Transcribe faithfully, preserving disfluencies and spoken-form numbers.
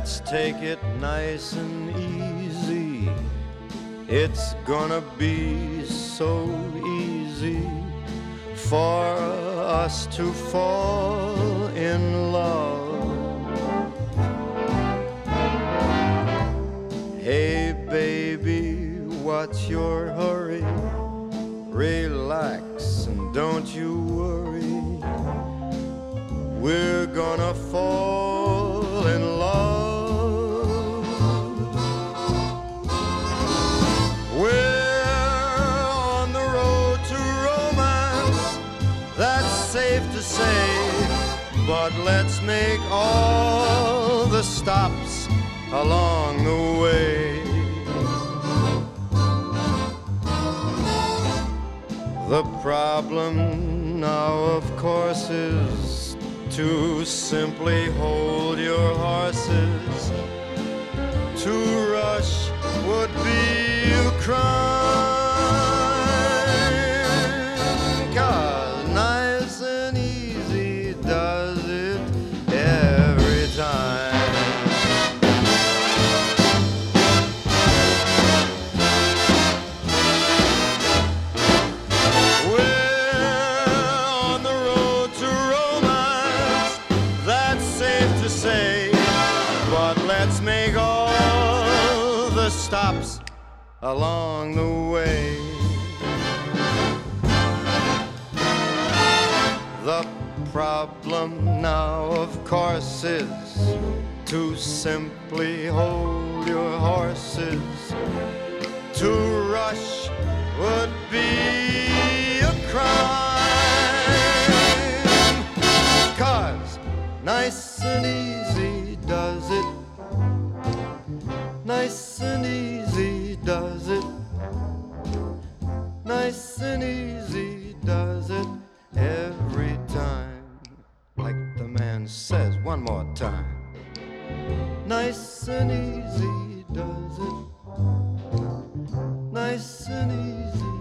let's take it nice and easy. It's gonna be so easy for us to fall in love. Hey baby, what's your hurry? Relax and don't you worry. We're gonna fall in love. We're on the road to romance, that's safe to say. But let's make all the stops along the way. The problem now, of course, is to simply hold your horses. To rush would be a crime, 'cause nice and easy does it every time. Say, but let's make all the stops along the way. The problem now, of course, is to simply hold your horses. To rush would be a crime, 'cause nice and easy does it. Nice and easy does it. Nice and easy does it every time. Like the man says, one more time. Nice and easy does it. Nice and easy